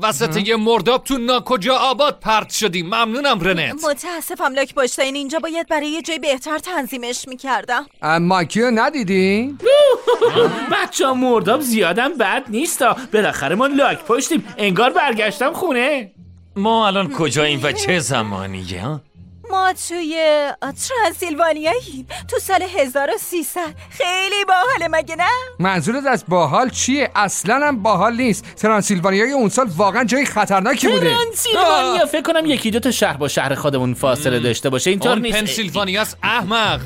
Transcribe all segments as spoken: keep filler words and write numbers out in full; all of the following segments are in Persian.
وسط یه مرداب تو ناکجا آباد پرت شدیم. ممنونم رنت. متاسفم لاک باشتاین، اینجا باید برای یه جای بهتر تنظیمش میکردم. ماکیو ندیدین؟ بچه ها مرداب زیادم بد نیستا. بالاخره ما لاک پشتیم. انگار برگشتم خونه. ما الان کجاییم و چه زمانیه ها؟ ما توی ترانسیلوانیاییم، تو سال هزار و سیصد. خیلی باحاله مگه نه؟ منظورت از باحال چیه؟ اصلا هم باحال نیست. ترانسیلوانیای اون سال واقعا جای خطرناکی بوده. ترانسیلوانیا فکر کنم یکی دو تا شهر با شهر خودمون فاصله داشته باشه. اینطور اون نیست. پنسیلوانیاست احمق.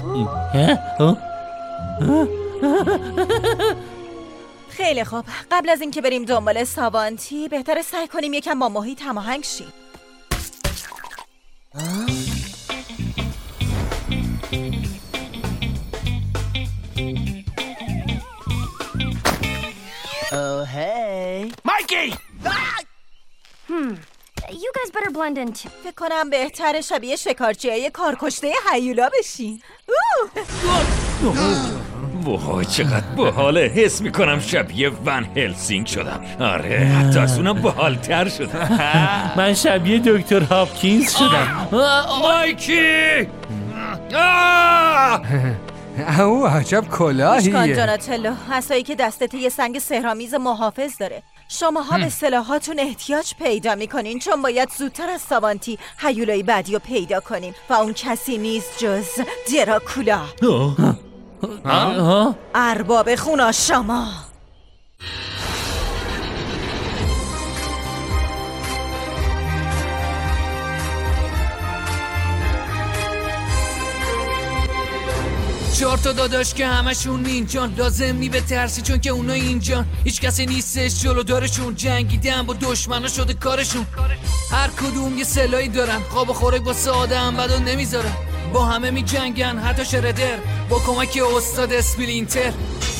خیلی خوب، قبل از اینکه بریم دنبال ساوانتی بهتره سعی کنیم یکم با محیط هماهنگ شیم. Oh, hey. Mikey! Hmm. You guys better blend in too. فکر کنم بهتره شبیه شکارچیای کارکشته هیولا بشین. وای چقدر باحاله. حس میکنم شبیه ون هلسینگ شدم. آره حتی از اونم باحالتر شدم. من شبیه دکتر هاپکینز شدم. مایکی! او عجب کلاهیه. اشکان جاناتلو، عصایی که دستت یه سنگ سحرآمیز محافظ داره. شماها به سلاحاتون احتیاج پیدا میکنین، چون باید زودتر از ساوانتی هیولای بعدی رو پیدا کنیم و اون کسی نیست جز دراکولا، ارباب خوناشاما. چهار تا داداش که همشون نینجان، لازم نی به ترسی چون که اونا اینجان. هیچ کسی نیستش جلو دارشون، جنگیدن با دشمنا شده کارشون. هر کدوم یه سلاحی دارن، خواب و خوراک واسه آدم بدو نمیذارن. با همه می جنگن، حتی شردر با کمک استاد اسپلینتر.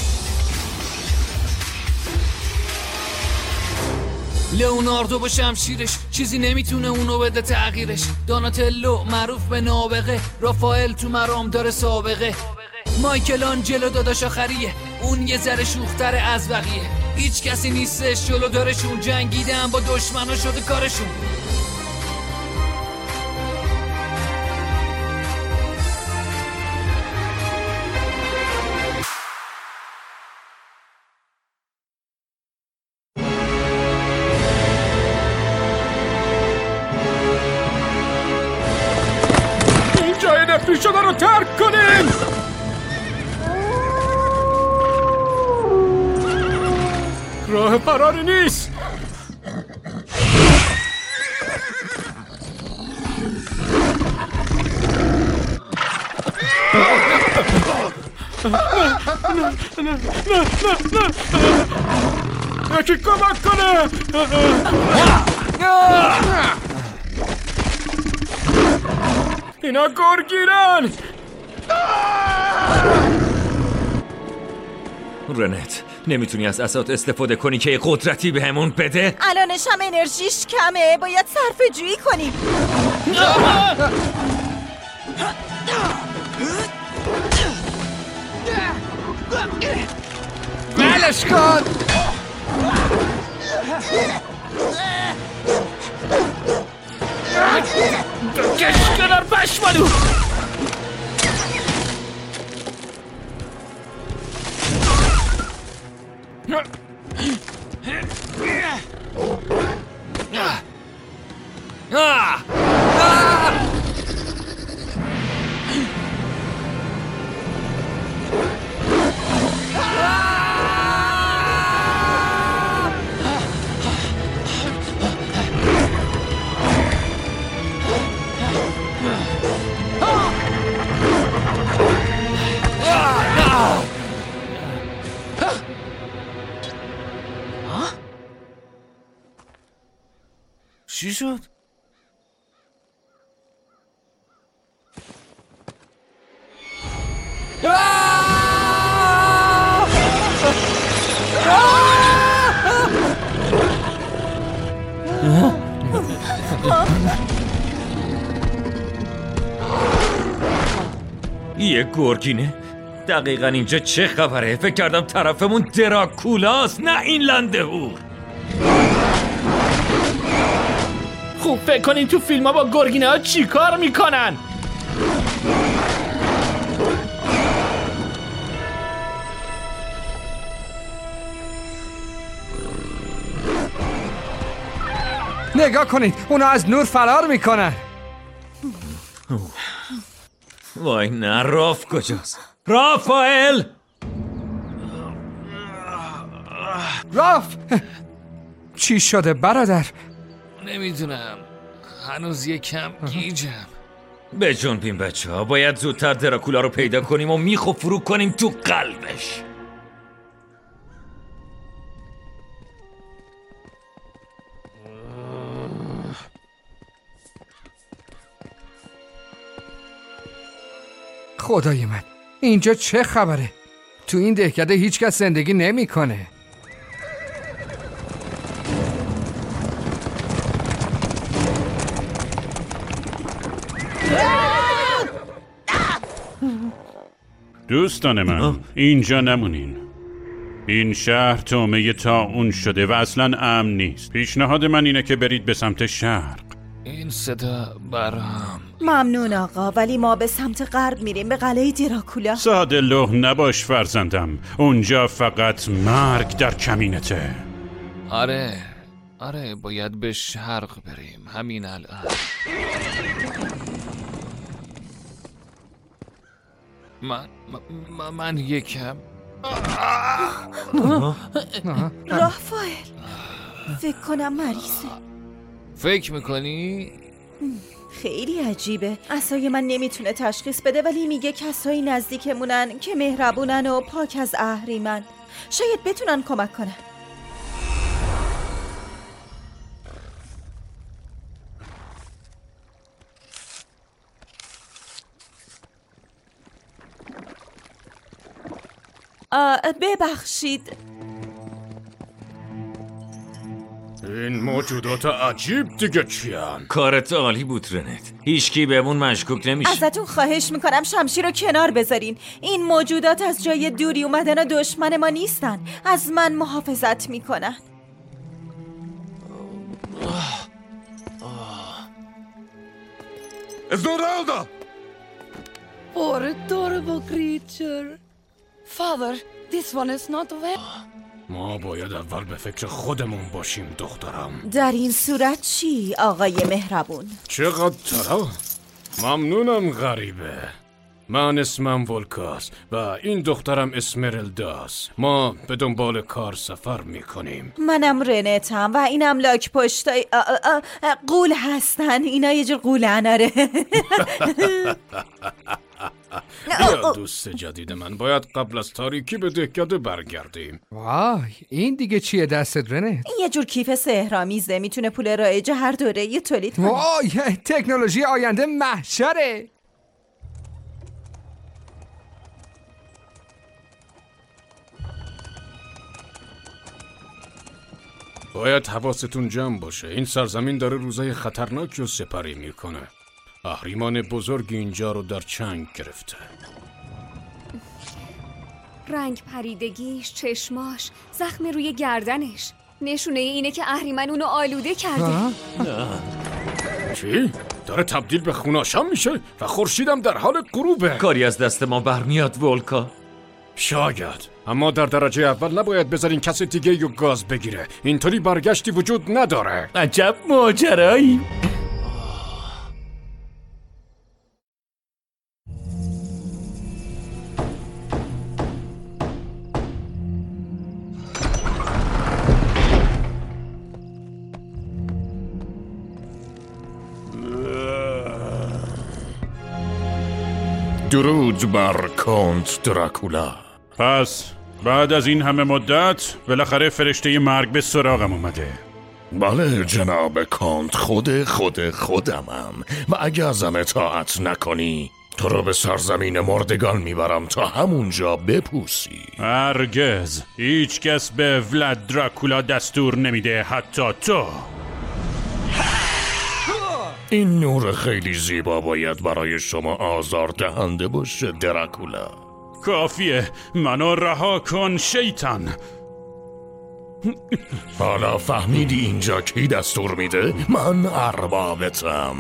لئوناردو با شمشیرش چیزی نمیتونه اونو بده تغییرش. داناتلو معروف به نابغه، رافائل تو مرام داره سابقه. مایکل آنجلو داداش آخریه، اون یه ذره شوختر از بقیه. هیچ کسی نیستش جلو دارشون، جنگیدن با دشمنا شده کارشون. این جای نفری شده رو ترک کنین. راه فراری نیست. یکی کمک کنه. اینا گرگیرن. رنت نمیتونی از عصات استفاده کنی که قدرتی به همون بده؟ الانش هم انرژیش کمه، باید صرفه جویی کنیم. بلش کن. کش کنار پشمالو. چی شد؟ یه گرگینه؟ دقیقا اینجا چه خبره؟ فکر کردم طرفمون دراکولاست، نه این لندهور. خوب فکر کنین تو فیلم ها با گرگینه ها چی کار میکنن؟ نگاه کنید اونا از نور فرار میکنن. وای نه، راف کجاست؟ رافائل! راف! چی شده برادر؟ نمیدونم، هنوز یکم گیجم. بجنبیم بچه ها، باید زودتر دراکولا رو پیدا کنیم و میخو فرو کنیم تو قلبش. خدای من، اینجا چه خبره؟ تو این دهکده هیچ کس زندگی نمیکنه. دوستان من، اینجا نمونین. این شهر طعمه طاعون شده و اصلا امن نیست. پیشنهاد من اینه که برید به سمت شرق. این صدا برام. ممنون آقا، ولی ما به سمت غرب میریم، به قلعه دراکولا. ساده لوح نباش فرزندم، اونجا فقط مرگ در کمینته. آره آره باید به شرق بریم همین الان. من من, من یکم رافائل فکر کنم مریضه. فکر میکنی؟ خیلی عجیبه، عصای من نمیتونه تشخیص بده ولی میگه کسایی نزدیکمونن که مهربونن و پاک از اهریمن، شاید بتونن کمک کنن. ببخشید، این موجودات عجیب دیگه چیان؟ کارت عالی بود رنت، هیچکی بهمون مشکوک نمیشه. ازتون خواهش میکنم شمشیر رو کنار بذارین، این موجودات از جای دوری اومدن و دشمن ما نیستن، از من محافظت میکنن. Esmeralda! Poor adorable creature. Father, this one is not well. ما باید اول به فکر خودمون باشیم دخترم. در این صورت چی آقای مهربون؟ چقدر ترا؟ ممنونم غریبه. من اسمم ولکاس و این دخترم اسمرالداست. ما به دنبال کار سفر میکنیم. منم رنتم و اینم لاک پشتای قول هستن، اینا یه جور قولن. آره بیا دوست جدید من، باید قبل از تاریکی به دهکده برگردیم. وای این دیگه چیه دستت رنت؟ این یه جور کیف سحرآمیزه، میتونه پول رایج هر دوره یه تولید کنه. وای تکنولوژی آینده محشره. باید حواستون جمع باشه، این سرزمین داره روزای خطرناکی رو سپری میکنه. اهریمن بزرگ اینجا رو در چنگ گرفته. رنگ پریدگیش، چشماش، زخم روی گردنش نشونه اینه که اهریمن اونو آلوده کرده. چی؟ داره تبدیل به خوناشام میشه و خورشیدم در حال غروبه. کاری از دست ما برمیاد ولکا. شاید، اما در درجه اول نباید بذارین کس دیگه یو گاز بگیره، اینطوری برگشتی وجود نداره. عجب ماجرایی. درود بر کانت دراکولا. پس بعد از این همه مدت بالاخره فرشته مرگ به سراغم اومده. بله جناب کانت، خود خود خودمم و اگه ازم اطاعت نکنی تو رو به سرزمین مردگان میبرم تا همونجا بپوسی. هرگز هیچ کس به ولاد دراکولا دستور نمیده، حتی تو. این نور خیلی زیبا باید برای شما آزار دهنده باشه دراکولا. کافیه، منو رها کن شیطان. حالا فهمیدی اینجا کی دستور میده؟ من اربابتم.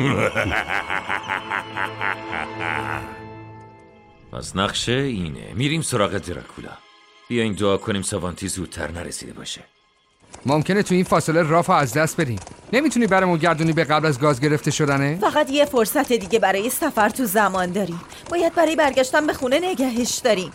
از نقشه اینه. میریم سراغ دراکولا. بیاین دعا کنیم ساوانتی زودتر نرسیده باشه. ممکنه تو این فاصله رافو از دست بدیم. نمیتونی برامون گردونی به قبل از گاز گرفته شدنه؟ فقط یه فرصت دیگه برای سفر تو زمان داریم. باید برای برگشتن به خونه نگهش داریم.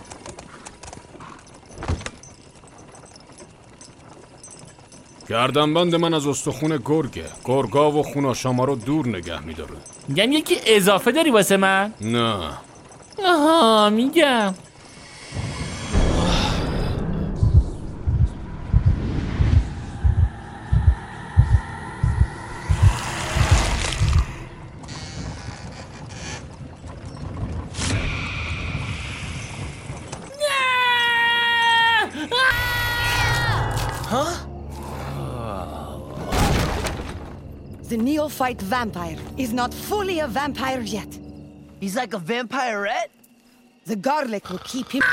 گردنبند من از استخون گرگه. گرگا و خونا شما رو دور نگه میداره. یعنی یکی اضافه داری واسه من؟ نه. آها میگم. Huh? The neophyte vampire is not fully a vampire yet. He's like a vampirette? The garlic will keep him...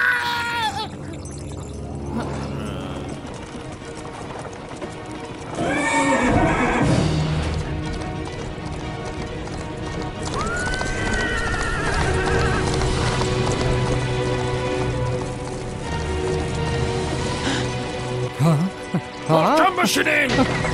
محکم بشینین.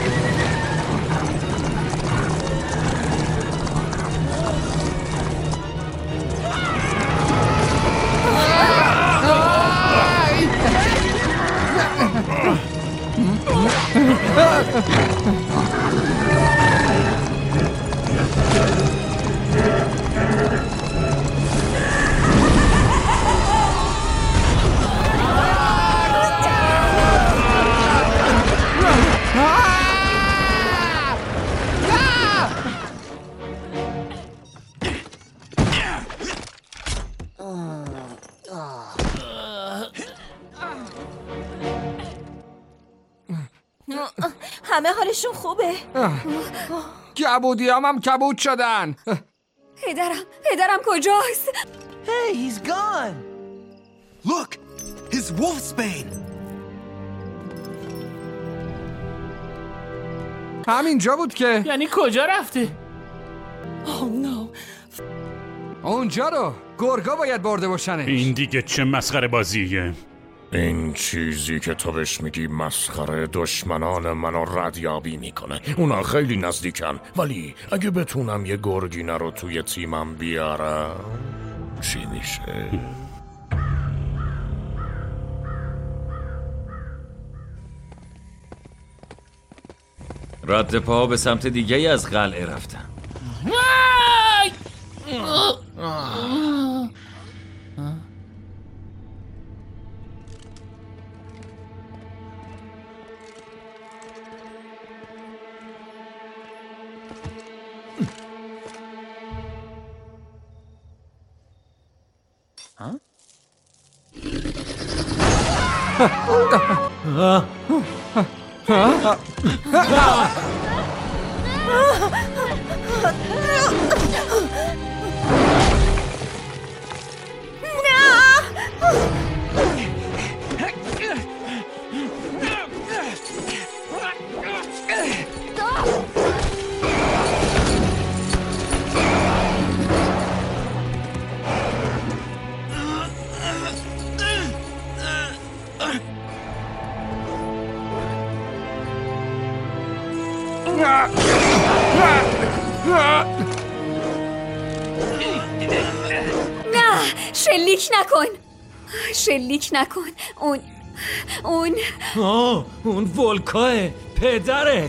همه حالشون خوبه. کبودی هم هم کبود شدن. پدرم پدرم کجاست؟ Hey, he's gone. Look, his wolfsbane. همینجا بود که. یعنی کجا رفته؟ Oh no. اونجا رو گرگا باید برده باشنش. این دیگه چه مسخره بازیه؟ این چیزی که تو بهش میگی مسخره دشمنان منو ردیابی میکنه. اونا خیلی نزدیکن، ولی اگه بتونم یه گرگینه رو توی تیمم بیارم چی میشه؟ رد پا به سمت دیگه از قلعه رفتن. نه شلیک نکن شلیک نکن اون اون آه اون ولکاه پدرت.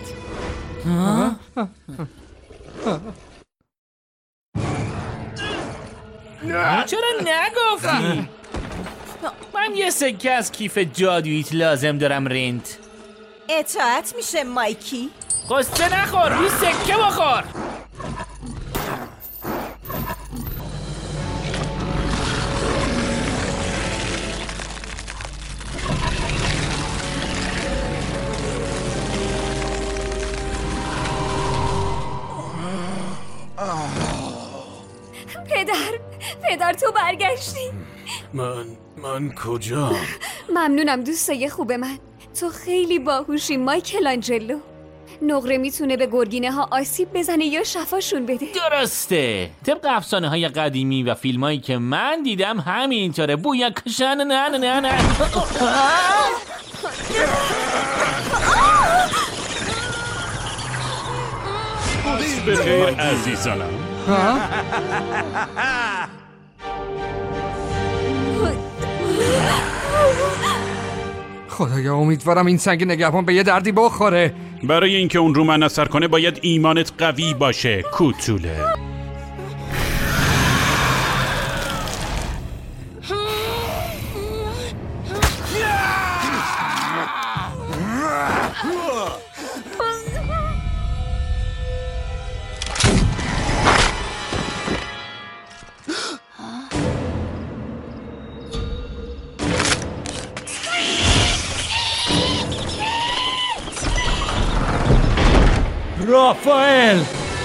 چرا نگفتی؟ من یه سکه از کیف جادوییت لازم دارم رنت. اطاعت میشه مایکی؟ قصه نخور روی سکه بخور. پدر پدر تو برگشتی. من من کجا؟ ممنونم دوستای خوب من. تو خیلی باهوشی مایکل آنجلو. نقره میتونه به گرگینه ها آسیب بزنه یا شفاشون بده. درسته. طبق افسانه های قدیمی و فیلم هایی که من دیدم همینطوره. بویا کشن نه نه نه نه. بخیر عزیزانم. خدایا امیدوارم این سنگ نگهبان به یه دردی بخوره. برای اینکه اون رو من اثر کنه باید ایمانت قوی باشه کوتوله. رافائل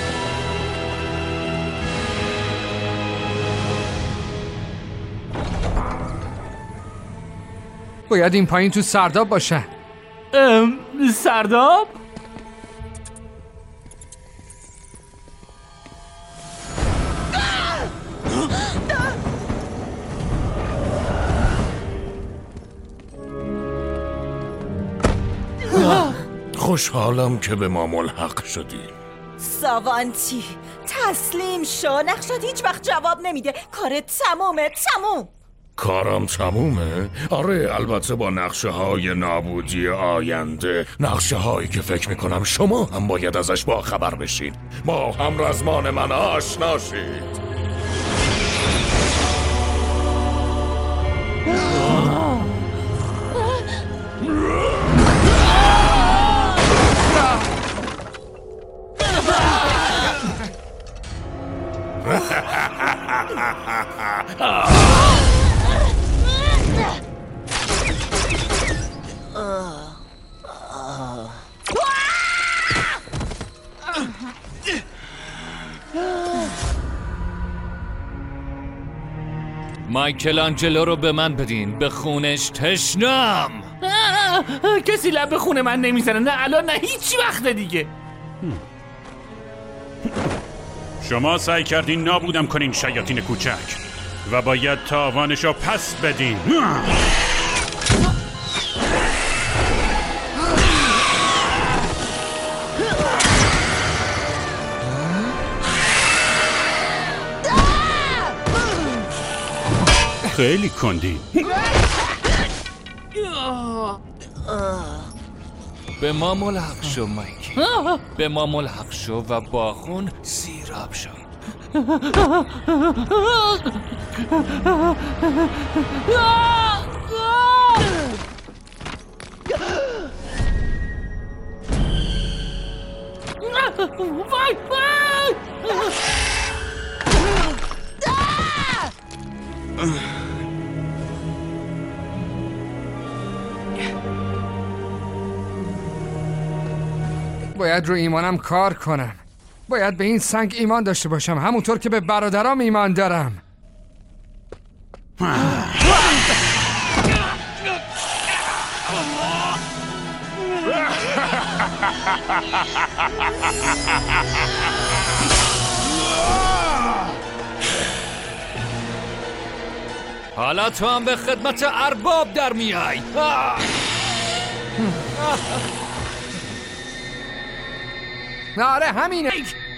باید این پایین تو سرداب باشه. ام سرداب؟ خوشحالم که به ما ملحق شدی. ساوانتی تسلیم شو. نقشت هیچ وقت جواب نمیده. کارت تمومه. تموم. کارم تمومه؟ آره، البته با نقشه های نابودی آینده، نقشه هایی که فکر میکنم شما هم باید ازش با خبر بشین. با همرزمان من آشنا شید. مایکل آنجلو رو به من بدین. به خونش تشنم. کسی لب به خون من نمیزنه. نه الان نه هیچ وقت دیگه. شما سعی کردین نابودم کنین شیاطین کوچک و باید تاوانشو پس بدین. خیلی کندین. به ما ملحق شو مایک. به ما ملحق شو و با خون سیراب شو. وای وای. باید رو ایمانم کار کنم. باید به این سنگ ایمان داشته باشم، همونطور که به برادرام ایمان دارم. حالا تو هم به خدمت ارباب در میای. آره همینه.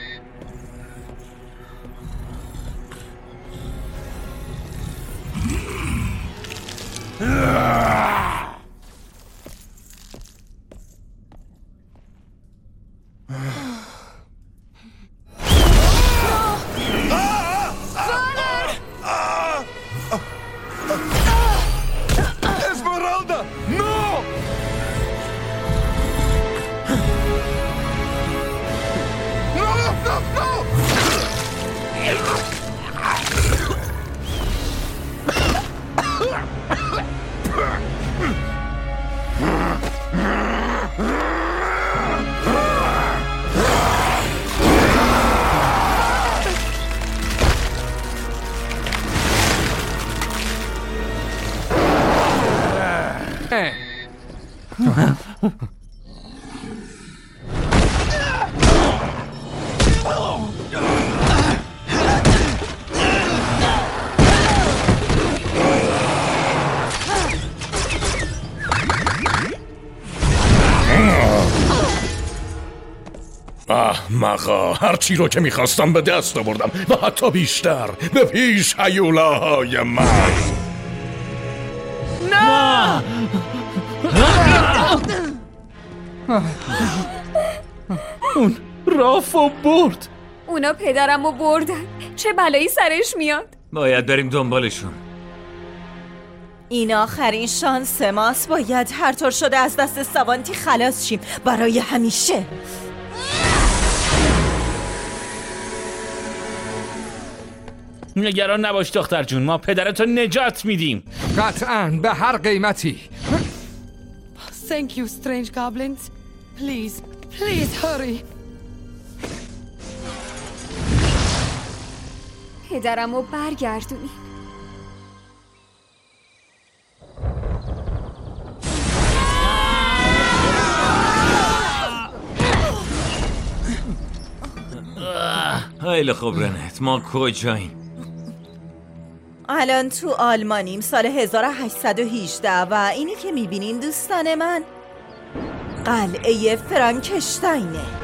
Esmeralda! No! احمقا، هرچی رو که میخواستم به دست آوردم و حتی بیشتر. به پیش هیولاهای من. نه! اون رافو برد. اونا پدرمو بردن. چه بلایی سرش میاد؟ باید بریم دنبالشون. این آخرین شانس ماست. باید هر طور شده از دست سوانتی خلاص شیم برای همیشه. نگران نباش دختر جون، ما پدرتو نجات میدیم. قطعاً به هر قیمتی. Thank you, strange goblins. Please, please hurry. پدرمو برگردونی. خیلی خوب رنت، ما کجاییم؟ الان تو آلمانیم، سال هزار و هشتصد و هجده و اینی که میبینین دوستان من قلعه فرانکشتاینه.